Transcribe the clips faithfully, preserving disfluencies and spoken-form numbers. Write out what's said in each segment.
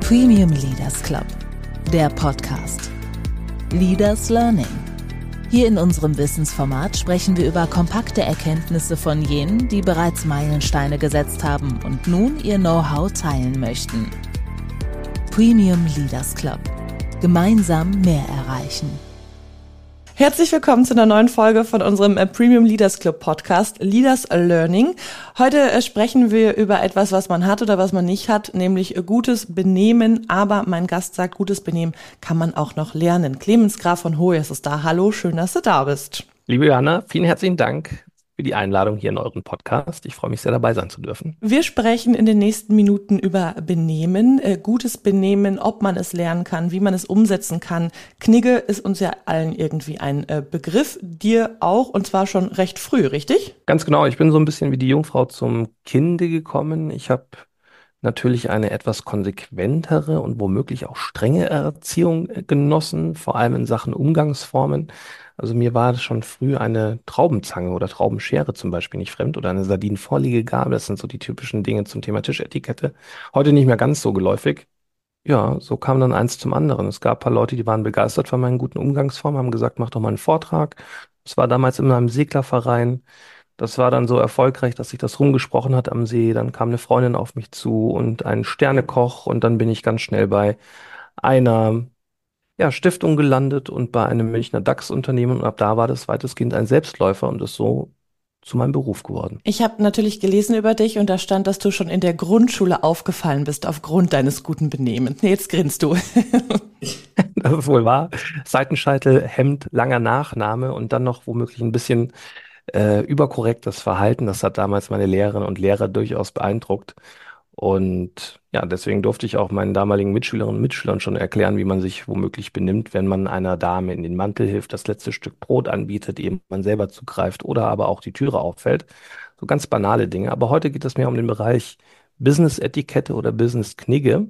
Premium Leaders Club, der Podcast. Leaders Learning. Hier in unserem Wissensformat sprechen wir über kompakte Erkenntnisse von jenen, die bereits Meilensteine gesetzt haben und nun ihr Know-how teilen möchten. Premium Leaders Club. Gemeinsam mehr erreichen. Herzlich willkommen zu einer neuen Folge von unserem Premium Leaders Club Podcast Leaders Learning. Heute sprechen wir über etwas, was man hat oder was man nicht hat, nämlich gutes Benehmen. Aber mein Gast sagt, gutes Benehmen kann man auch noch lernen. Clemens Graf von Hoyes ist da. Hallo, schön, dass du da bist. Liebe Johanna, vielen herzlichen Dank für die Einladung hier in euren Podcast. Ich freue mich sehr, dabei sein zu dürfen. Wir sprechen in den nächsten Minuten über Benehmen, äh, gutes Benehmen, ob man es lernen kann, wie man es umsetzen kann. Knigge ist uns ja allen irgendwie ein äh, Begriff, dir auch, und zwar schon recht früh, richtig? Ganz genau, ich bin so ein bisschen wie die Jungfrau zum Kinde gekommen. Ich habe natürlich eine etwas konsequentere und womöglich auch strenge Erziehung genossen, vor allem in Sachen Umgangsformen. Also mir war schon früh eine Traubenzange oder Traubenschere zum Beispiel nicht fremd oder eine Sardinenvorliegegabel. Das sind so die typischen Dinge zum Thema Tischetikette. Heute nicht mehr ganz so geläufig. Ja, so kam dann eins zum anderen. Es gab ein paar Leute, die waren begeistert von meinen guten Umgangsformen, haben gesagt, mach doch mal einen Vortrag. Es war damals in einem Seglerverein. Das war dann so erfolgreich, dass sich das rumgesprochen hat am See. Dann kam eine Freundin auf mich zu und ein Sternekoch. Und dann bin ich ganz schnell bei einer ja, Stiftung gelandet und bei einem Münchner DAX-Unternehmen. Und ab da war das weitestgehend ein Selbstläufer und ist so zu meinem Beruf geworden. Ich habe natürlich gelesen über dich und da stand, dass du schon in der Grundschule aufgefallen bist aufgrund deines guten Benehmens. Nee, jetzt grinst du. Das ist wohl wahr. Seitenscheitel, Hemd, langer Nachname und dann noch womöglich ein bisschen äh, überkorrektes Verhalten. Das hat damals meine Lehrerinnen und Lehrer durchaus beeindruckt. Und ja, deswegen durfte ich auch meinen damaligen Mitschülerinnen und Mitschülern schon erklären, wie man sich womöglich benimmt, wenn man einer Dame in den Mantel hilft, das letzte Stück Brot anbietet, eben man selber zugreift oder aber auch die Türe auffällt. So ganz banale Dinge. Aber heute geht es mehr um den Bereich Business-Etikette oder Business-Knigge.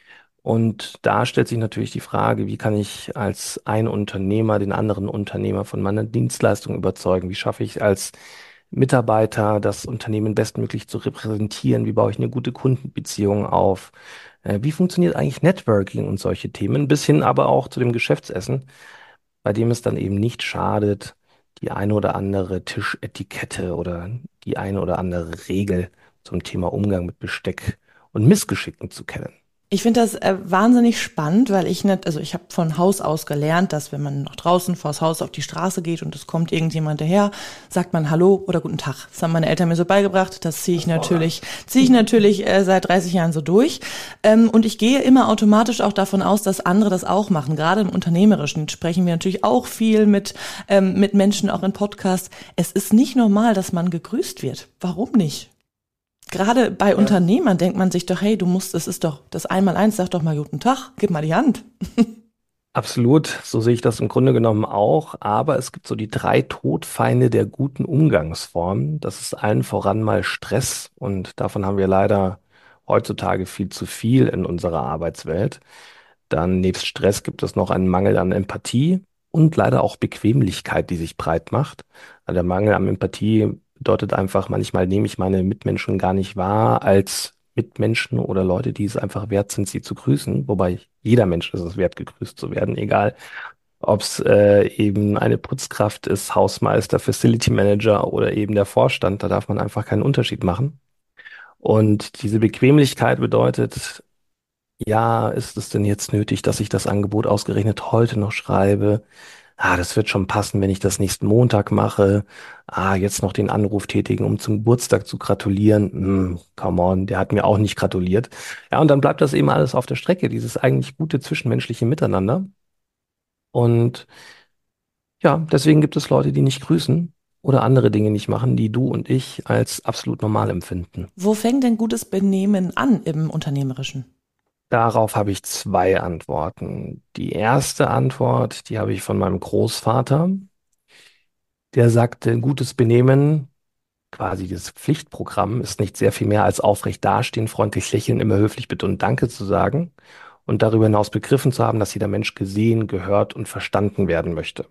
Und da stellt sich natürlich die Frage, wie kann ich als ein Unternehmer den anderen Unternehmer von meiner Dienstleistung überzeugen? Wie schaffe ich als Mitarbeiter das Unternehmen bestmöglich zu repräsentieren? Wie baue ich eine gute Kundenbeziehung auf? Äh, Wie funktioniert eigentlich Networking und solche Themen? Bis hin aber auch zu dem Geschäftsessen, bei dem es dann eben nicht schadet, die eine oder andere Tischetikette oder die eine oder andere Regel zum Thema Umgang mit Besteck und Missgeschicken zu kennen. Ich finde das äh, wahnsinnig spannend, weil ich nicht, also ich habe von Haus aus gelernt, dass wenn man nach draußen vors Haus auf die Straße geht und es kommt irgendjemand daher, sagt man Hallo oder Guten Tag. Das haben meine Eltern mir so beigebracht. Das ziehe ich natürlich, ziehe ich natürlich äh, seit dreißig Jahren so durch. Ähm, und ich gehe immer automatisch auch davon aus, dass andere das auch machen. Gerade im Unternehmerischen sprechen wir natürlich auch viel mit ähm, mit Menschen, auch in Podcasts. Es ist nicht normal, dass man gegrüßt wird. Warum nicht? Gerade bei ja. Unternehmern denkt man sich doch, hey, du musst, es ist doch das Einmaleins, sag doch mal Guten Tag, gib mal die Hand. Absolut, so sehe ich das im Grunde genommen auch, aber es gibt so die drei Todfeinde der guten Umgangsform. Das ist allen voran mal Stress und davon haben wir leider heutzutage viel zu viel in unserer Arbeitswelt. Dann nebst Stress gibt es noch einen Mangel an Empathie und leider auch Bequemlichkeit, die sich breit macht. Also der Mangel an Empathie bedeutet einfach, manchmal nehme ich meine Mitmenschen gar nicht wahr als Mitmenschen oder Leute, die es einfach wert sind, sie zu grüßen. Wobei jeder Mensch ist es wert, gegrüßt zu werden, egal ob es äh, eben eine Putzkraft ist, Hausmeister, Facility Manager oder eben der Vorstand. Da darf man einfach keinen Unterschied machen. Und diese Bequemlichkeit bedeutet, ja, ist es denn jetzt nötig, dass ich das Angebot ausgerechnet heute noch schreibe? Ah, das wird schon passen, wenn ich das nächsten Montag mache. Ah, jetzt noch den Anruf tätigen, um zum Geburtstag zu gratulieren. Hm, come on, der hat mir auch nicht gratuliert. Ja, und dann bleibt das eben alles auf der Strecke, dieses eigentlich gute zwischenmenschliche Miteinander. Und ja, deswegen gibt es Leute, die nicht grüßen oder andere Dinge nicht machen, die du und ich als absolut normal empfinden. Wo fängt denn gutes Benehmen an im Unternehmerischen? Darauf habe ich zwei Antworten. Die erste Antwort, die habe ich von meinem Großvater. Der sagte, gutes Benehmen, quasi das Pflichtprogramm, ist nicht sehr viel mehr als aufrecht dastehen, freundlich lächeln, immer höflich Bitte und Danke zu sagen und darüber hinaus begriffen zu haben, dass jeder Mensch gesehen, gehört und verstanden werden möchte.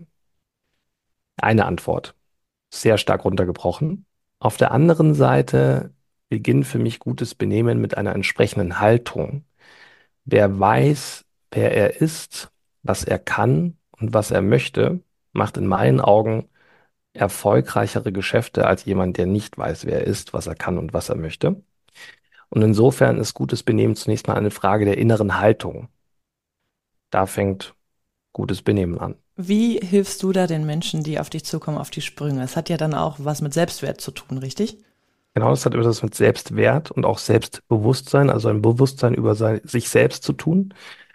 Eine Antwort, sehr stark runtergebrochen. Auf der anderen Seite beginnt für mich gutes Benehmen mit einer entsprechenden Haltung. Wer weiß, wer er ist, was er kann und was er möchte, macht in meinen Augen erfolgreichere Geschäfte als jemand, der nicht weiß, wer er ist, was er kann und was er möchte. Und insofern ist gutes Benehmen zunächst mal eine Frage der inneren Haltung. Da fängt gutes Benehmen an. Wie hilfst du da den Menschen, die auf dich zukommen, auf die Sprünge? Es hat ja dann auch was mit Selbstwert zu tun, richtig? Genau, das hat etwas mit Selbstwert und auch Selbstbewusstsein, also ein Bewusstsein über sein, sich selbst zu tun.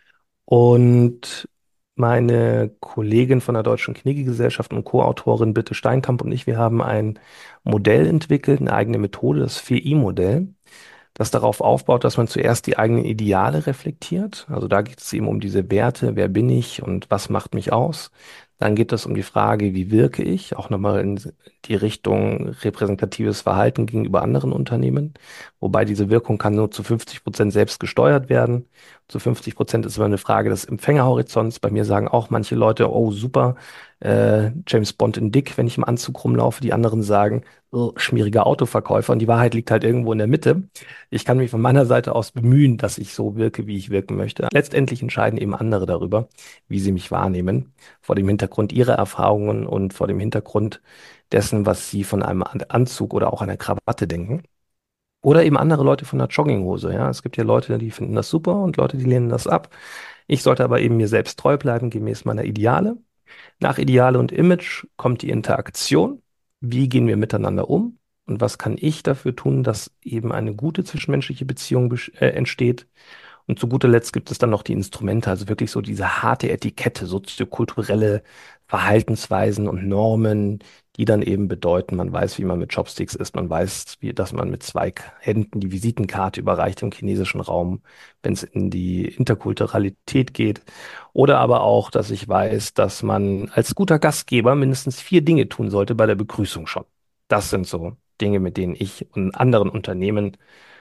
Und meine Kollegin von der Deutschen Knigge-Gesellschaft und Co-Autorin Birte Steinkamp und ich, wir haben ein Modell entwickelt, eine eigene Methode, das vier I-Modell, das darauf aufbaut, dass man zuerst die eigenen Ideale reflektiert. Also da geht es eben um diese Werte, wer bin ich und was macht mich aus. Dann geht es um die Frage, wie wirke ich, auch nochmal in die Richtung repräsentatives Verhalten gegenüber anderen Unternehmen. Wobei diese Wirkung kann nur zu fünfzig Prozent selbst gesteuert werden. Zu fünfzig Prozent ist immer eine Frage des Empfängerhorizonts. Bei mir sagen auch manche Leute, oh super, äh, James Bond in dick, wenn ich im Anzug rumlaufe. Die anderen sagen, oh, schmieriger Autoverkäufer. Und die Wahrheit liegt halt irgendwo in der Mitte. Ich kann mich von meiner Seite aus bemühen, dass ich so wirke, wie ich wirken möchte. Letztendlich entscheiden eben andere darüber, wie sie mich wahrnehmen, vor dem Hintergrund ihrer Erfahrungen und vor dem Hintergrund dessen, was sie von einem Anzug oder auch einer Krawatte denken. Oder eben andere Leute von einer Jogginghose. Ja, es gibt ja Leute, die finden das super und Leute, die lehnen das ab. Ich sollte aber eben mir selbst treu bleiben, gemäß meiner Ideale. Nach Ideale und Image kommt die Interaktion. Wie gehen wir miteinander um? Und was kann ich dafür tun, dass eben eine gute zwischenmenschliche Beziehung besch- äh, entsteht? Und zu guter Letzt gibt es dann noch die Instrumente, also wirklich so diese harte Etikette, soziokulturelle Verhaltensweisen und Normen, die dann eben bedeuten, man weiß, wie man mit Chopsticks isst, man weiß, wie, dass man mit zwei Händen die Visitenkarte überreicht im chinesischen Raum, wenn es in die Interkulturalität geht. Oder aber auch, dass ich weiß, dass man als guter Gastgeber mindestens vier Dinge tun sollte bei der Begrüßung schon. Das sind so Dinge, mit denen ich und anderen Unternehmen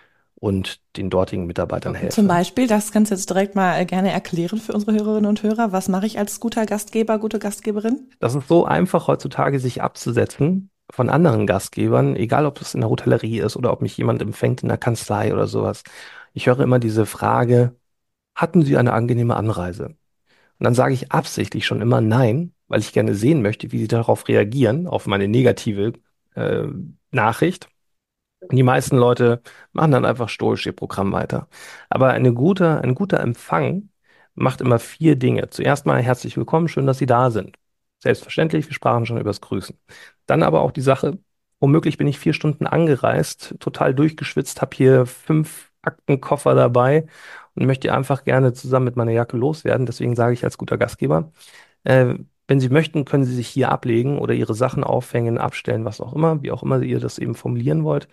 und den dortigen Mitarbeitern Zum helfe. Beispiel, das kannst du jetzt direkt mal äh, gerne erklären für unsere Hörerinnen und Hörer. Was mache ich als guter Gastgeber, gute Gastgeberin? Das ist so einfach heutzutage, sich abzusetzen von anderen Gastgebern, egal ob es in der Hotellerie ist oder ob mich jemand empfängt in der Kanzlei oder sowas. Ich höre immer diese Frage, hatten Sie eine angenehme Anreise? Und dann sage ich absichtlich schon immer nein, weil ich gerne sehen möchte, wie Sie darauf reagieren, auf meine negative äh, Nachricht. Und die meisten Leute machen dann einfach stoisch ihr Programm weiter. Aber eine gute, ein guter Empfang macht immer vier Dinge. Zuerst mal herzlich willkommen, schön, dass Sie da sind. Selbstverständlich, wir sprachen schon über das Grüßen. Dann aber auch die Sache, womöglich bin ich vier Stunden angereist, total durchgeschwitzt, habe hier fünf Aktenkoffer dabei und möchte einfach gerne zusammen mit meiner Jacke loswerden. Deswegen sage ich als guter Gastgeber, äh, wenn Sie möchten, können Sie sich hier ablegen oder Ihre Sachen aufhängen, abstellen, was auch immer, wie auch immer ihr das eben formulieren wollt.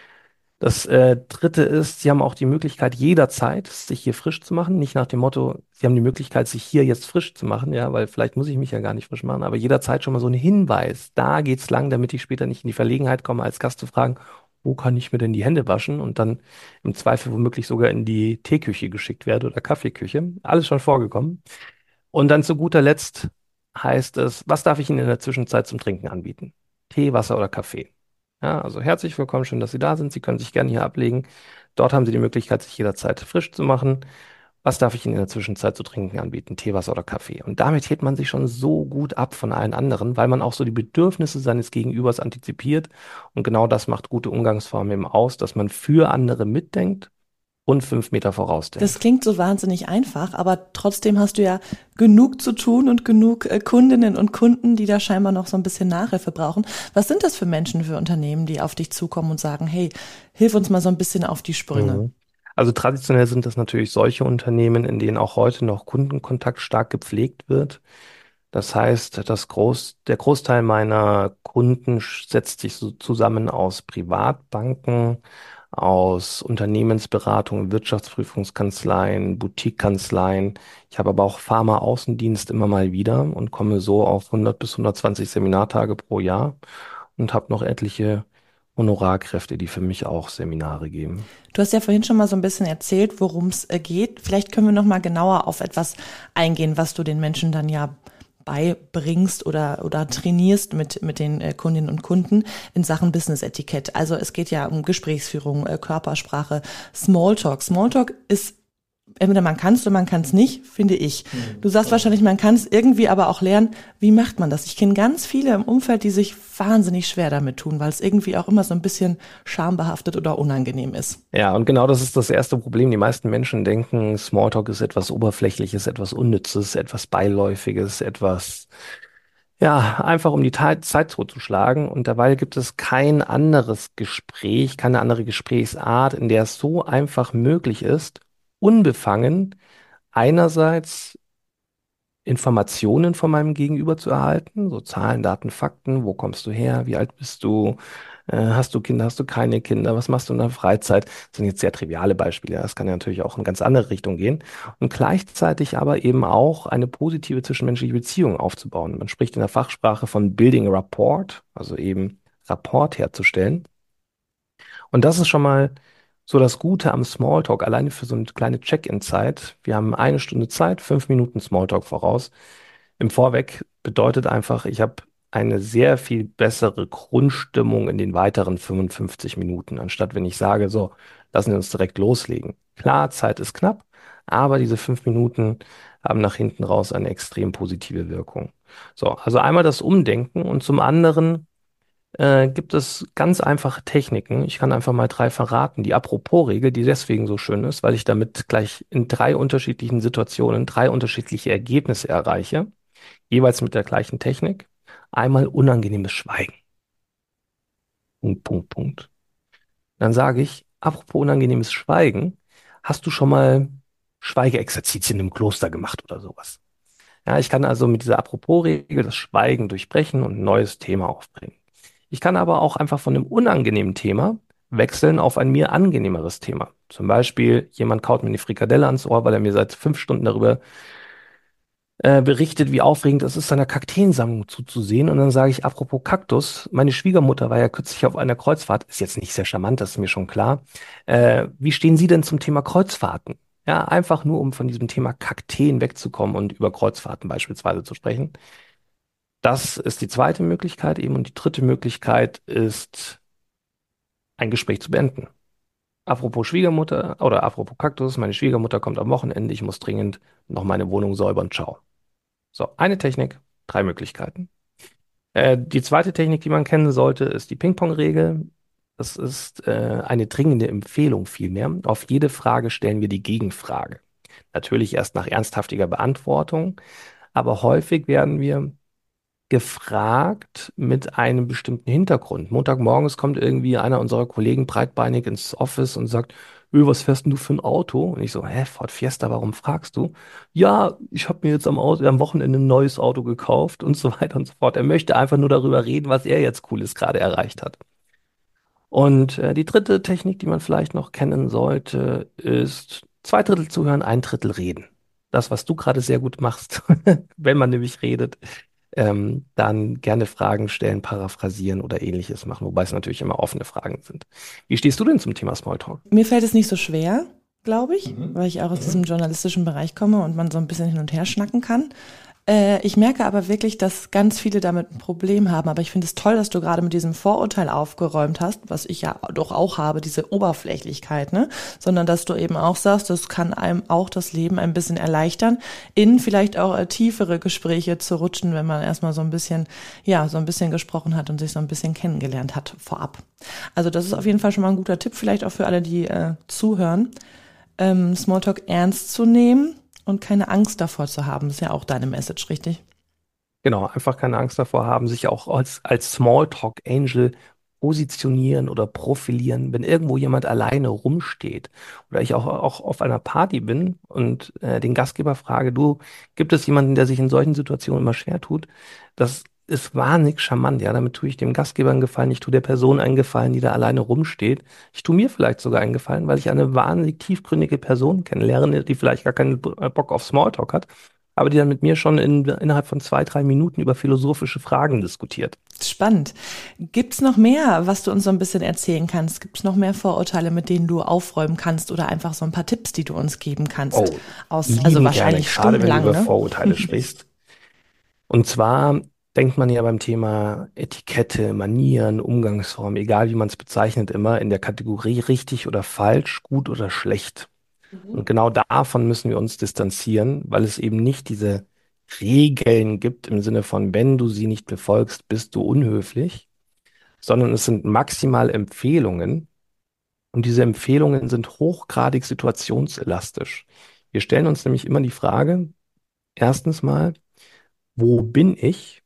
Das äh, dritte ist, Sie haben auch die Möglichkeit, jederzeit sich hier frisch zu machen. Nicht nach dem Motto, Sie haben die Möglichkeit, sich hier jetzt frisch zu machen, ja, weil vielleicht muss ich mich ja gar nicht frisch machen, aber jederzeit schon mal so ein Hinweis. Da geht's lang, damit ich später nicht in die Verlegenheit komme, als Gast zu fragen, wo kann ich mir denn die Hände waschen? Und dann im Zweifel womöglich sogar in die Teeküche geschickt werde oder Kaffeeküche. Alles schon vorgekommen. Und dann zu guter Letzt heißt es, was darf ich Ihnen in der Zwischenzeit zum Trinken anbieten? Tee, Wasser oder Kaffee? Ja, also herzlich willkommen, schön, dass Sie da sind. Sie können sich gerne hier ablegen. Dort haben Sie die Möglichkeit, sich jederzeit frisch zu machen. Was darf ich Ihnen in der Zwischenzeit zu trinken anbieten? Tee, Wasser oder Kaffee? Und damit hebt man sich schon so gut ab von allen anderen, weil man auch so die Bedürfnisse seines Gegenübers antizipiert. Und genau das macht gute Umgangsformen eben aus, dass man für andere mitdenkt und fünf Meter vorausdenkt. Das klingt so wahnsinnig einfach, aber trotzdem hast du ja genug zu tun und genug äh, Kundinnen und Kunden, die da scheinbar noch so ein bisschen Nachhilfe brauchen. Was sind das für Menschen, für Unternehmen, die auf dich zukommen und sagen, hey, hilf uns mal so ein bisschen auf die Sprünge? Mhm. Also traditionell sind das natürlich solche Unternehmen, in denen auch heute noch Kundenkontakt stark gepflegt wird. Das heißt, das Groß, der Großteil meiner Kunden sch- setzt sich so zusammen aus Privatbanken, aus Unternehmensberatungen, Wirtschaftsprüfungskanzleien, Boutiquekanzleien. Ich habe aber auch Pharma-Außendienst immer mal wieder und komme so auf hundert bis hundertzwanzig Seminartage pro Jahr und habe noch etliche Honorarkräfte, die für mich auch Seminare geben. Du hast ja vorhin schon mal so ein bisschen erzählt, worum es äh, geht. Vielleicht können wir noch mal genauer auf etwas eingehen, was du den Menschen dann ja beibringst oder oder trainierst mit mit den äh, Kundinnen und Kunden in Sachen Business-Etikett. Also es geht ja um Gesprächsführung, äh, Körpersprache, Smalltalk. Smalltalk ist entweder man kann es oder man kann es nicht, finde ich. Mhm. Du sagst wahrscheinlich, man kann es irgendwie aber auch lernen. Wie macht man das? Ich kenne ganz viele im Umfeld, die sich wahnsinnig schwer damit tun, weil es irgendwie auch immer so ein bisschen schambehaftet oder unangenehm ist. Ja, und genau das ist das erste Problem. Die meisten Menschen denken, Smalltalk ist etwas Oberflächliches, etwas Unnützes, etwas Beiläufiges, etwas, ja, einfach um die Ta- Zeit totzuschlagen. Und dabei gibt es kein anderes Gespräch, keine andere Gesprächsart, in der es so einfach möglich ist, unbefangen einerseits Informationen von meinem Gegenüber zu erhalten, so Zahlen, Daten, Fakten, wo kommst du her, wie alt bist du, äh, hast du Kinder, hast du keine Kinder, was machst du in der Freizeit? Das sind jetzt sehr triviale Beispiele, das kann ja natürlich auch in ganz andere Richtung gehen. Und gleichzeitig aber eben auch eine positive zwischenmenschliche Beziehung aufzubauen. Man spricht in der Fachsprache von Building a Rapport, also eben Rapport herzustellen. Und das ist schon mal so das Gute am Smalltalk, alleine für so eine kleine Check-in-Zeit. Wir haben eine Stunde Zeit, fünf Minuten Smalltalk voraus. Im Vorweg bedeutet einfach, ich habe eine sehr viel bessere Grundstimmung in den weiteren fünfundfünfzig Minuten, anstatt wenn ich sage, so, lassen wir uns direkt loslegen. Klar, Zeit ist knapp, aber diese fünf Minuten haben nach hinten raus eine extrem positive Wirkung. So, also einmal das Umdenken und zum anderen äh, gibt es ganz einfache Techniken. Ich kann einfach mal drei verraten. Die Apropos-Regel, die deswegen so schön ist, weil ich damit gleich in drei unterschiedlichen Situationen drei unterschiedliche Ergebnisse erreiche, jeweils mit der gleichen Technik. Einmal unangenehmes Schweigen. Punkt, Punkt, Punkt. Dann sage ich, apropos unangenehmes Schweigen, hast du schon mal Schweigeexerzitien im Kloster gemacht oder sowas? Ja, ich kann also mit dieser Apropos-Regel das Schweigen durchbrechen und ein neues Thema aufbringen. Ich kann aber auch einfach von einem unangenehmen Thema wechseln auf ein mir angenehmeres Thema. Zum Beispiel, jemand kaut mir eine Frikadelle ans Ohr, weil er mir seit fünf Stunden darüber äh, berichtet, wie aufregend es ist, seiner Kakteensammlung zuzusehen. Und dann sage ich, apropos Kaktus, meine Schwiegermutter war ja kürzlich auf einer Kreuzfahrt, ist jetzt nicht sehr charmant, das ist mir schon klar. Äh, wie stehen Sie denn zum Thema Kreuzfahrten? Ja, einfach nur, um von diesem Thema Kakteen wegzukommen und über Kreuzfahrten beispielsweise zu sprechen. Das ist die zweite Möglichkeit eben. Und die dritte Möglichkeit ist, ein Gespräch zu beenden. Apropos Schwiegermutter oder apropos Kaktus, meine Schwiegermutter kommt am Wochenende, ich muss dringend noch meine Wohnung säubern. Ciao. So, eine Technik, drei Möglichkeiten. Äh, die zweite Technik, die man kennen sollte, ist die Ping-Pong-Regel. Das ist äh, eine dringende Empfehlung vielmehr. Auf jede Frage stellen wir die Gegenfrage. Natürlich erst nach ernsthaftiger Beantwortung, aber häufig werden wir gefragt mit einem bestimmten Hintergrund. Montagmorgens kommt irgendwie einer unserer Kollegen breitbeinig ins Office und sagt, Öh, was fährst denn du für ein Auto? Und ich so, hä, Ford Fiesta, warum fragst du? Ja, ich habe mir jetzt am, Auto, am Wochenende ein neues Auto gekauft und so weiter und so fort. Er möchte einfach nur darüber reden, was er jetzt Cooles gerade erreicht hat. Und äh, die dritte Technik, die man vielleicht noch kennen sollte, ist zwei Drittel zuhören, ein Drittel reden. Das, was du gerade sehr gut machst, wenn man nämlich redet, ähm, dann gerne Fragen stellen, paraphrasieren oder ähnliches machen, wobei es natürlich immer offene Fragen sind. Wie stehst du denn zum Thema Smalltalk? Mir fällt es nicht so schwer, glaube ich, Mhm. weil ich auch aus diesem journalistischen Bereich komme und man so ein bisschen hin und her schnacken kann. Äh, ich merke aber wirklich, dass ganz viele damit ein Problem haben. Aber ich finde es toll, dass du gerade mit diesem Vorurteil aufgeräumt hast, was ich ja doch auch habe, diese Oberflächlichkeit, ne? Sondern dass du eben auch sagst, das kann einem auch das Leben ein bisschen erleichtern, in vielleicht auch äh, tiefere Gespräche zu rutschen, wenn man erstmal so ein bisschen, ja, so ein bisschen gesprochen hat und sich so ein bisschen kennengelernt hat vorab. Also das ist auf jeden Fall schon mal ein guter Tipp, vielleicht auch für alle, die äh, zuhören, ähm, Smalltalk ernst zu nehmen und keine Angst davor zu haben. Das ist ja auch deine Message, richtig? Genau, einfach keine Angst davor haben, sich auch als, als Smalltalk Angel positionieren oder profilieren. Wenn irgendwo jemand alleine rumsteht oder ich auch, auch auf einer Party bin und äh, den Gastgeber frage, du, gibt es jemanden, der sich in solchen Situationen immer schwer tut? Das ist wahnsinnig charmant, ja. Damit tue ich dem Gastgeber einen Gefallen, ich tue der Person einen Gefallen, die da alleine rumsteht. Ich tue mir vielleicht sogar einen Gefallen, weil ich eine wahnsinnig tiefgründige Person kennenlerne, die vielleicht gar keinen Bock auf Smalltalk hat, aber die dann mit mir schon in, innerhalb von zwei, drei Minuten über philosophische Fragen diskutiert. Spannend. Gibt's noch mehr, was du uns so ein bisschen erzählen kannst? Gibt's noch mehr Vorurteile, mit denen du aufräumen kannst oder einfach so ein paar Tipps, die du uns geben kannst? Oh, Aus, lieben also gerne, wahrscheinlich gerade wenn du stundenlang, über ne? Vorurteile sprichst. Und zwar denkt man ja beim Thema Etikette, Manieren, Umgangsform, egal wie man es bezeichnet, immer in der Kategorie richtig oder falsch, gut oder schlecht. Und genau davon müssen wir uns distanzieren, weil es eben nicht diese Regeln gibt im Sinne von, wenn du sie nicht befolgst, bist du unhöflich, sondern es sind maximal Empfehlungen und diese Empfehlungen sind hochgradig situationselastisch. Wir stellen uns nämlich immer die Frage, erstens mal, wo bin ich?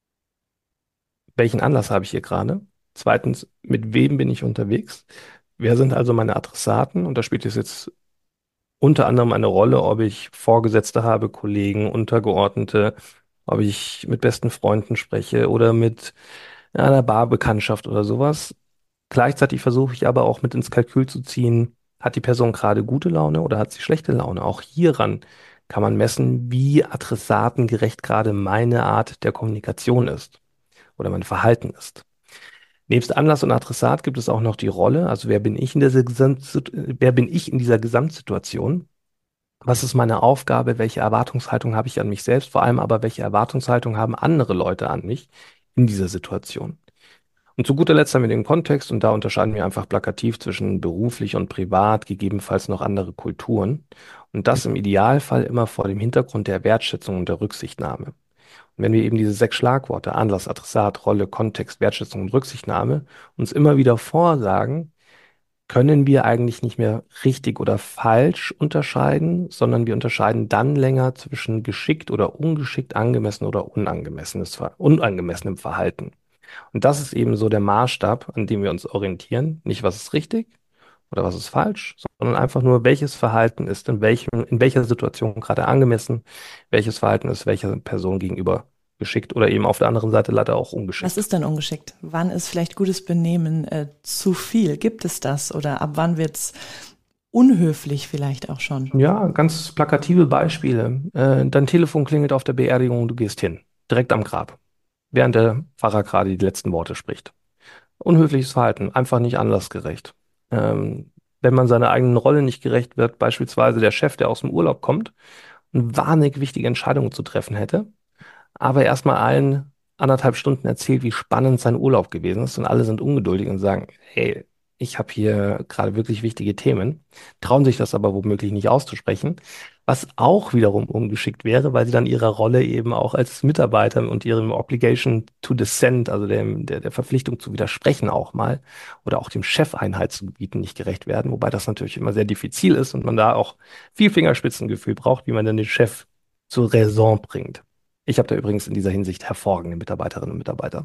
Welchen Anlass habe ich hier gerade? Zweitens, mit wem bin ich unterwegs? Wer sind also meine Adressaten? Und da spielt es jetzt unter anderem eine Rolle, ob ich Vorgesetzte habe, Kollegen, Untergeordnete, ob ich mit besten Freunden spreche oder mit einer Barbekanntschaft oder sowas. Gleichzeitig versuche ich aber auch mit ins Kalkül zu ziehen, hat die Person gerade gute Laune oder hat sie schlechte Laune? Auch hieran kann man messen, wie adressatengerecht gerade meine Art der Kommunikation ist oder mein Verhalten ist. Nebst Anlass und Adressat gibt es auch noch die Rolle, also wer bin ich in dieser Gesamt, wer bin ich in dieser Gesamtsituation? Was ist meine Aufgabe? Welche Erwartungshaltung habe ich an mich selbst? Vor allem aber, welche Erwartungshaltung haben andere Leute an mich in dieser Situation? Und zu guter Letzt haben wir den Kontext und da unterscheiden wir einfach plakativ zwischen beruflich und privat, gegebenenfalls noch andere Kulturen. Und das im Idealfall immer vor dem Hintergrund der Wertschätzung und der Rücksichtnahme. Und wenn wir eben diese sechs Schlagworte, Anlass, Adressat, Rolle, Kontext, Wertschätzung und Rücksichtnahme, uns immer wieder vorsagen, können wir eigentlich nicht mehr richtig oder falsch unterscheiden, sondern wir unterscheiden dann länger zwischen geschickt oder ungeschickt, angemessen oder unangemessenes, Ver- unangemessenem Verhalten. Und das ist eben so der Maßstab, an dem wir uns orientieren. Nicht, was ist richtig oder was ist falsch, sondern einfach nur, welches Verhalten ist in welchem, in welcher Situation gerade angemessen, welches Verhalten ist welcher Person gegenüber geschickt oder eben auf der anderen Seite leider auch Was ungeschickt. ist denn ungeschickt? Wann ist vielleicht gutes Benehmen äh, zu viel? Gibt es das? Oder ab wann wird's unhöflich vielleicht auch schon? Ja, ganz plakative Beispiele. Äh, dein Telefon klingelt auf der Beerdigung, du gehst hin, direkt am Grab, während der Pfarrer gerade die letzten Worte spricht. Unhöfliches Verhalten, einfach nicht anlassgerecht. Ähm, wenn man seiner eigenen Rolle nicht gerecht wird, beispielsweise der Chef, der aus dem Urlaub kommt und wahnsinnig wichtige Entscheidungen zu treffen hätte, aber erstmal allen anderthalb Stunden erzählt, wie spannend sein Urlaub gewesen ist und alle sind ungeduldig und sagen, hey, ich habe hier gerade wirklich wichtige Themen, trauen sich das aber womöglich nicht auszusprechen, was auch wiederum ungeschickt wäre, weil sie dann ihrer Rolle eben auch als Mitarbeiter und ihrem Obligation to dissent, also dem, der, der Verpflichtung zu widersprechen auch mal oder auch dem Chef Einhalt zu gebieten, nicht gerecht werden, wobei das natürlich immer sehr diffizil ist und man da auch viel Fingerspitzengefühl braucht, wie man dann den Chef zur Raison bringt. Ich habe da übrigens in dieser Hinsicht hervorragende Mitarbeiterinnen und Mitarbeiter.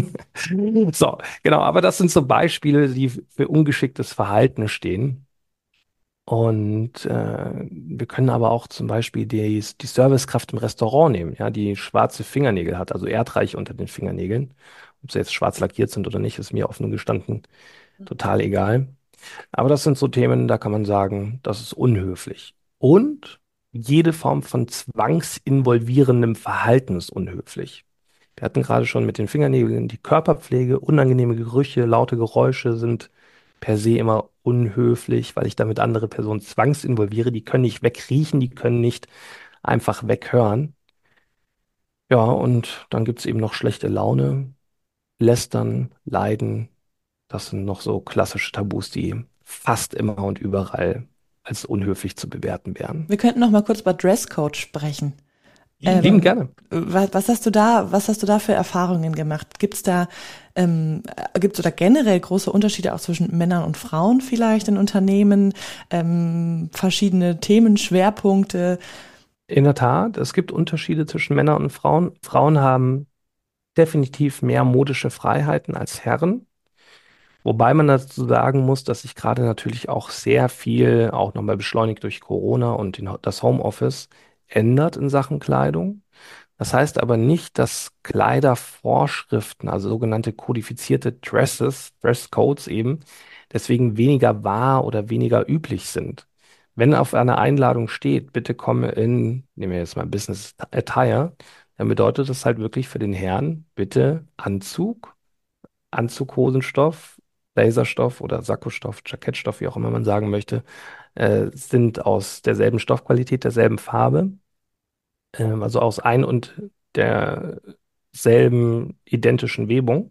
So, genau, aber das sind so Beispiele, die für ungeschicktes Verhalten stehen. Und äh, wir können aber auch zum Beispiel die, die Servicekraft im Restaurant nehmen, ja, die schwarze Fingernägel hat, also Erdreich unter den Fingernägeln. Ob sie jetzt schwarz lackiert sind oder nicht, ist mir offen gestanden total egal. Aber das sind so Themen, da kann man sagen, das ist unhöflich. Und jede Form von zwangsinvolvierendem Verhalten ist unhöflich. Wir hatten gerade schon mit den Fingernägeln die Körperpflege, unangenehme Gerüche, laute Geräusche sind per se immer unhöflich, weil ich damit andere Personen zwangsinvolviere. Die können nicht wegriechen, die können nicht einfach weghören. Ja, und dann gibt es eben noch schlechte Laune, Lästern, Leiden. Das sind noch so klassische Tabus, die fast immer und überall als unhöflich zu bewerten wären. Wir könnten noch mal kurz über Dresscode sprechen. Lieben Ähm, gerne. was, was hast du da, was hast du da für Erfahrungen gemacht? Gibt's da, ähm, gibt's oder generell große Unterschiede auch zwischen Männern und Frauen vielleicht in Unternehmen? Ähm, verschiedene Themen, Schwerpunkte? In der Tat, es gibt Unterschiede zwischen Männern und Frauen. Frauen haben definitiv mehr modische Freiheiten als Herren. Wobei man dazu sagen muss, dass sich gerade natürlich auch sehr viel, auch nochmal beschleunigt durch Corona und den, das Homeoffice, ändert in Sachen Kleidung. Das heißt aber nicht, dass Kleidervorschriften, also sogenannte kodifizierte Dresses, Dresscodes eben, deswegen weniger wahr oder weniger üblich sind. Wenn auf einer Einladung steht, bitte komme in, nehmen wir jetzt mal Business Attire, dann bedeutet das halt wirklich für den Herrn, bitte Anzug, Anzughosenstoff, Blazerstoff oder Sakkostoff, Jackettstoff, wie auch immer man sagen möchte, äh, sind aus derselben Stoffqualität, derselben Farbe, ähm, also aus ein und derselben identischen Webung.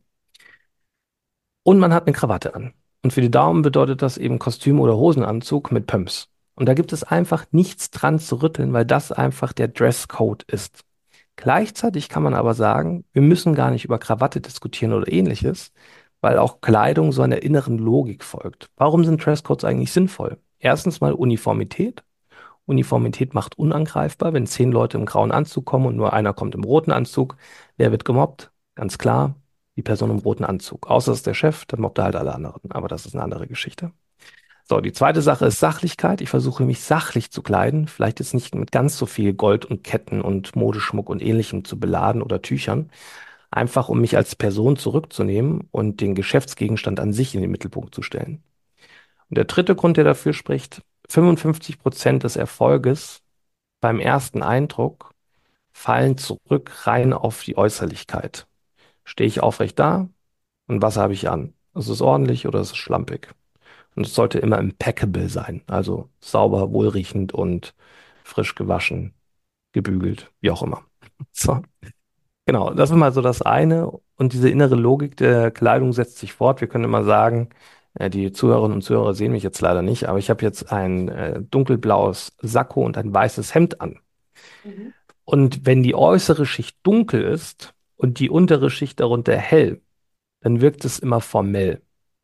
Und man hat eine Krawatte an. Und für die Damen bedeutet das eben Kostüm oder Hosenanzug mit Pumps. Und da gibt es einfach nichts dran zu rütteln, weil das einfach der Dresscode ist. Gleichzeitig kann man aber sagen, wir müssen gar nicht über Krawatte diskutieren oder ähnliches, weil auch Kleidung so einer inneren Logik folgt. Warum sind Dresscodes eigentlich sinnvoll? Erstens mal Uniformität. Uniformität macht unangreifbar. Wenn zehn Leute im grauen Anzug kommen und nur einer kommt im roten Anzug, wer wird gemobbt? Ganz klar, die Person im roten Anzug. Außer es ist der Chef, dann mobbt er halt alle anderen. Aber das ist eine andere Geschichte. So, die zweite Sache ist Sachlichkeit. Ich versuche mich sachlich zu kleiden. Vielleicht jetzt nicht mit ganz so viel Gold und Ketten und Modeschmuck und ähnlichem zu beladen oder Tüchern. Einfach um mich als Person zurückzunehmen und den Geschäftsgegenstand an sich in den Mittelpunkt zu stellen. Und der dritte Grund, der dafür spricht, fünfundfünfzig Prozent des Erfolges beim ersten Eindruck fallen zurück rein auf die Äußerlichkeit. Stehe ich aufrecht da und was habe ich an? Ist es ordentlich oder ist es schlampig? Und es sollte immer impeccable sein, also sauber, wohlriechend und frisch gewaschen, gebügelt, wie auch immer. So, genau, das ist mal so das eine. Und diese innere Logik der Kleidung setzt sich fort. Wir können immer sagen, äh, die Zuhörerinnen und Zuhörer sehen mich jetzt leider nicht, aber ich habe jetzt ein äh, dunkelblaues Sakko und ein weißes Hemd an. Mhm. Und wenn die äußere Schicht dunkel ist und die untere Schicht darunter hell, dann wirkt es immer formell.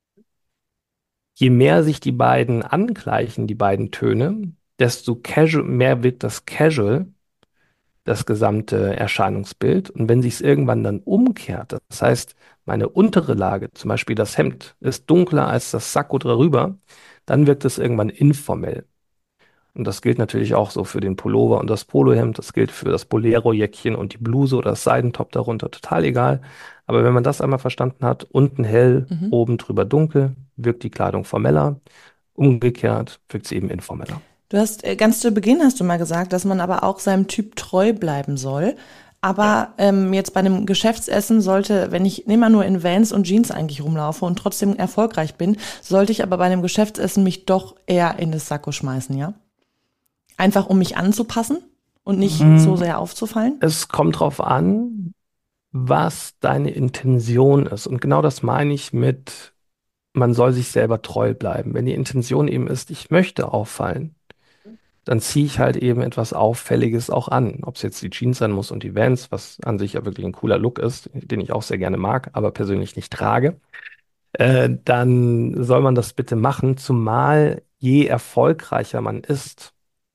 Je mehr sich die beiden angleichen, die beiden Töne, desto casual, mehr wirkt das casual, das gesamte Erscheinungsbild. Und wenn sich es irgendwann dann umkehrt, das heißt, meine untere Lage, zum Beispiel das Hemd, ist dunkler als das Sakko darüber, dann wirkt es irgendwann informell. Und das gilt natürlich auch so für den Pullover und das Polohemd, das gilt für das Bolero-Jäckchen und die Bluse oder das Seidentop darunter, total egal. Aber wenn man das einmal verstanden hat, unten hell, Mhm. oben drüber dunkel, wirkt die Kleidung formeller, umgekehrt wirkt sie eben informeller. Du hast äh, ganz zu Beginn hast du mal gesagt, dass man aber auch seinem Typ treu bleiben soll. Aber ähm, jetzt bei einem Geschäftsessen sollte, wenn ich immer nur in Vans und Jeans eigentlich rumlaufe und trotzdem erfolgreich bin, sollte ich aber bei einem Geschäftsessen mich doch eher in das Sakko schmeißen, ja? Einfach um mich anzupassen und nicht so Mm, sehr aufzufallen. Es kommt drauf an, was deine Intention ist. Und genau das meine ich mit, man soll sich selber treu bleiben. Wenn die Intention eben ist, ich möchte auffallen, dann ziehe ich halt eben etwas Auffälliges auch an. Ob es jetzt die Jeans sein muss und die Vans, was an sich ja wirklich ein cooler Look ist, den ich auch sehr gerne mag, aber persönlich nicht trage, äh, dann soll man das bitte machen, zumal je erfolgreicher man ist,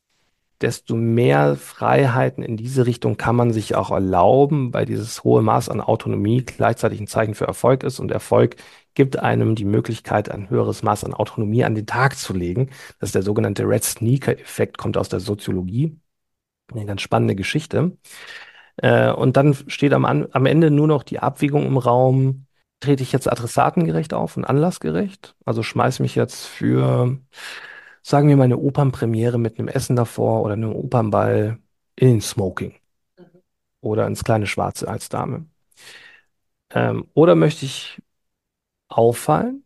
desto mehr Freiheiten in diese Richtung kann man sich auch erlauben, weil dieses hohe Maß an Autonomie gleichzeitig ein Zeichen für Erfolg ist und Erfolg gibt einem die Möglichkeit, ein höheres Maß an Autonomie an den Tag zu legen. Das ist der sogenannte Red Sneaker-Effekt, kommt aus der Soziologie. Eine ganz spannende Geschichte. Äh, und dann steht am, An am Ende nur noch die Abwägung im Raum, trete ich jetzt adressatengerecht auf und anlassgerecht? Also schmeiß mich jetzt für, sagen wir mal, eine Opernpremiere mit einem Essen davor oder einem Opernball in den Smoking oder ins kleine Schwarze als Dame. Ähm, oder möchte ich auffallen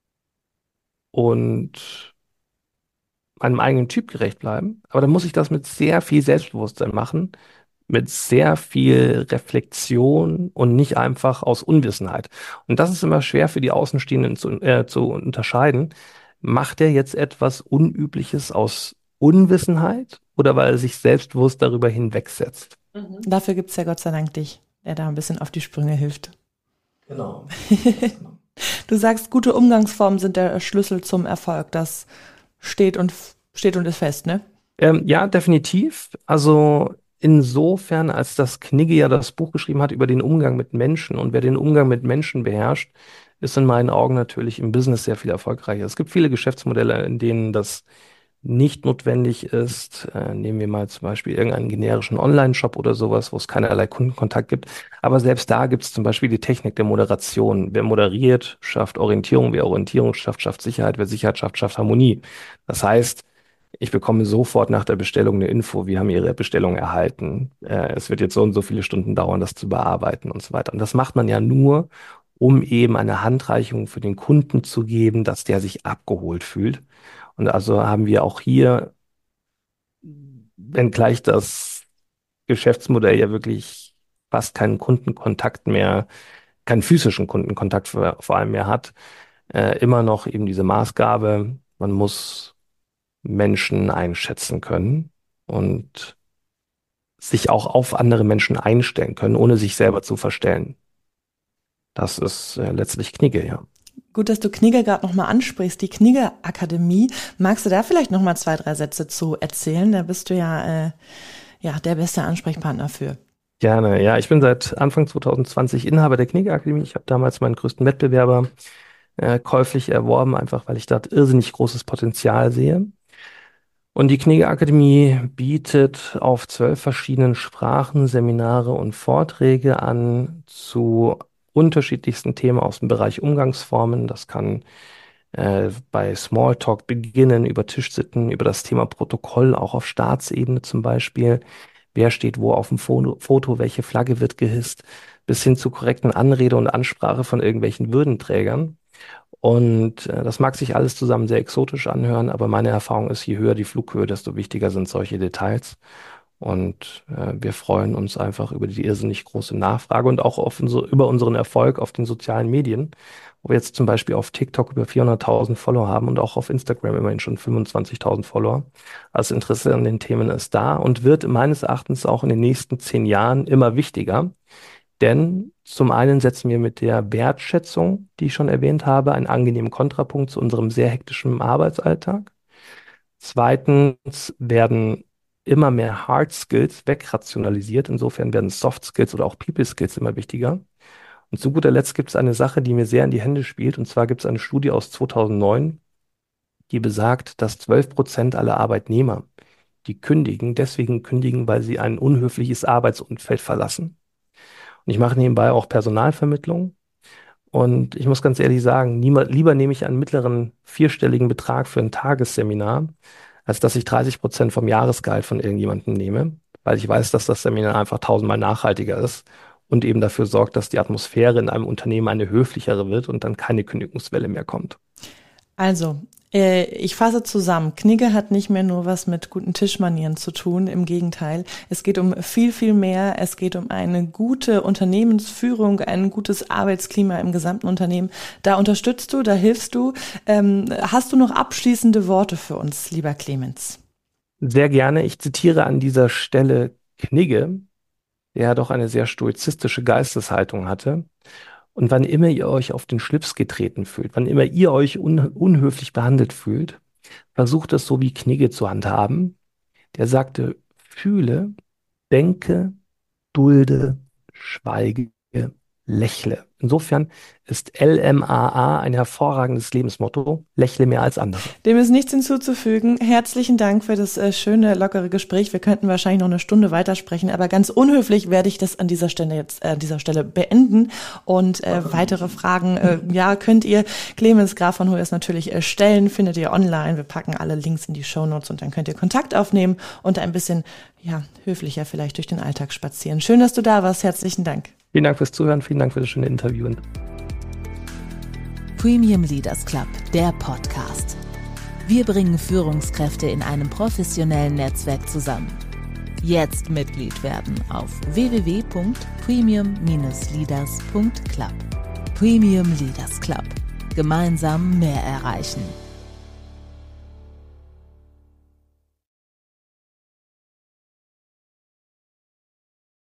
und meinem eigenen Typ gerecht bleiben? Aber dann muss ich das mit sehr viel Selbstbewusstsein machen, mit sehr viel Reflexion und nicht einfach aus Unwissenheit. Und das ist immer schwer für die Außenstehenden zu, äh, zu unterscheiden. Macht er jetzt etwas Unübliches aus Unwissenheit oder weil er sich selbstbewusst darüber hinwegsetzt? Mhm. Dafür gibt's ja Gott sei Dank dich, der da ein bisschen auf die Sprünge hilft. Genau. Du sagst, gute Umgangsformen sind der Schlüssel zum Erfolg. Das steht und steht und ist fest, ne? Ähm, ja, definitiv. Also insofern, als das Knigge ja das Buch geschrieben hat über den Umgang mit Menschen und wer den Umgang mit Menschen beherrscht, ist in meinen Augen natürlich im Business sehr viel erfolgreicher. Es gibt viele Geschäftsmodelle, in denen das nicht notwendig ist. Äh, nehmen wir mal zum Beispiel irgendeinen generischen Online-Shop oder sowas, wo es keinerlei Kundenkontakt gibt. Aber selbst da gibt es zum Beispiel die Technik der Moderation. Wer moderiert, schafft Orientierung. Wer Orientierung schafft, schafft Sicherheit. Wer Sicherheit schafft, schafft Harmonie. Das heißt, ich bekomme sofort nach der Bestellung eine Info, wir haben Ihre Bestellung erhalten. Äh, es wird jetzt so und so viele Stunden dauern, das zu bearbeiten und so weiter. Und das macht man ja nur, um eben eine Handreichung für den Kunden zu geben, dass der sich abgeholt fühlt. Und also haben wir auch hier, wenngleich das Geschäftsmodell ja wirklich fast keinen Kundenkontakt mehr, keinen physischen Kundenkontakt vor, vor allem mehr hat, äh, immer noch eben diese Maßgabe, man muss Menschen einschätzen können und sich auch auf andere Menschen einstellen können, ohne sich selber zu verstellen. Das ist äh, letztlich Knigge, ja. Gut, dass du Knigge gerade nochmal ansprichst, die Knigge-Akademie. Magst du da vielleicht nochmal zwei, drei Sätze zu erzählen? Da bist du ja, äh, ja der beste Ansprechpartner für. Gerne, ja. Ich bin seit Anfang zwanzig zwanzig Inhaber der Knigge-Akademie. Ich habe damals meinen größten Wettbewerber äh, käuflich erworben, einfach weil ich dort irrsinnig großes Potenzial sehe. Und die Knigge-Akademie bietet auf zwölf verschiedenen Sprachen Seminare und Vorträge an zu unterschiedlichsten Themen aus dem Bereich Umgangsformen. Das kann äh, bei Smalltalk beginnen, über Tischsitten, über das Thema Protokoll, auch auf Staatsebene zum Beispiel. Wer steht wo auf dem Foto, Foto, welche Flagge wird gehisst, bis hin zu korrekten Anrede und Ansprache von irgendwelchen Würdenträgern. Und äh, das mag sich alles zusammen sehr exotisch anhören, aber meine Erfahrung ist, je höher die Flughöhe, desto wichtiger sind solche Details. Und äh, wir freuen uns einfach über die irrsinnig große Nachfrage und auch auf unsere, über unseren Erfolg auf den sozialen Medien, wo wir jetzt zum Beispiel auf TikTok über vierhunderttausend Follower haben und auch auf Instagram immerhin schon fünfundzwanzigtausend Follower. Also Interesse an den Themen ist da und wird meines Erachtens auch in den nächsten zehn Jahren immer wichtiger. Denn zum einen setzen wir mit der Wertschätzung, die ich schon erwähnt habe, einen angenehmen Kontrapunkt zu unserem sehr hektischen Arbeitsalltag. Zweitens werden immer mehr Hard Skills wegrationalisiert. Insofern werden Soft Skills oder auch People Skills immer wichtiger. Und zu guter Letzt gibt es eine Sache, die mir sehr in die Hände spielt. Und zwar gibt es eine Studie aus zweitausendneun, die besagt, dass zwölf Prozent aller Arbeitnehmer, die kündigen, deswegen kündigen, weil sie ein unhöfliches Arbeitsumfeld verlassen. Und ich mache nebenbei auch Personalvermittlung. Und ich muss ganz ehrlich sagen, niemand, lieber nehme ich einen mittleren vierstelligen Betrag für ein Tagesseminar, als dass ich dreißig Prozent vom Jahresgehalt von irgendjemandem nehme, weil ich weiß, dass das Seminar einfach tausendmal nachhaltiger ist und eben dafür sorgt, dass die Atmosphäre in einem Unternehmen eine höflichere wird und dann keine Kündigungswelle mehr kommt. Also, äh, ich fasse zusammen. Knigge hat nicht mehr nur was mit guten Tischmanieren zu tun, im Gegenteil. Es geht um viel, viel mehr. Es geht um eine gute Unternehmensführung, ein gutes Arbeitsklima im gesamten Unternehmen. Da unterstützt du, da hilfst du. Ähm, hast du noch abschließende Worte für uns, lieber Clemens? Sehr gerne. Ich zitiere an dieser Stelle Knigge, der ja doch eine sehr stoizistische Geisteshaltung hatte. Und wann immer ihr euch auf den Schlips getreten fühlt, wann immer ihr euch un unhöflich behandelt fühlt, versucht es so wie Knigge zu handhaben. Der sagte, fühle, denke, dulde, schweige, lächle. Insofern ist L M A A ein hervorragendes Lebensmotto. Lächle mehr als andere. Dem ist nichts hinzuzufügen. Herzlichen Dank für das äh, schöne, lockere Gespräch. Wir könnten wahrscheinlich noch eine Stunde weitersprechen, aber ganz unhöflich werde ich das an dieser Stelle jetzt äh, an dieser Stelle beenden. Und äh, weitere Fragen, äh, ja, könnt ihr Clemens Graf von Hoyers natürlich äh, stellen. Findet ihr online. Wir packen alle Links in die Shownotes und dann könnt ihr Kontakt aufnehmen und ein bisschen, ja, höflicher vielleicht durch den Alltag spazieren. Schön, dass du da warst. Herzlichen Dank. Vielen Dank fürs Zuhören. Vielen Dank für das schöne Interview. Premium Leaders Club, der Podcast. Wir bringen Führungskräfte in einem professionellen Netzwerk zusammen. Jetzt Mitglied werden auf w w w punkt premium leaders punkt club. Premium Leaders Club. Gemeinsam mehr erreichen.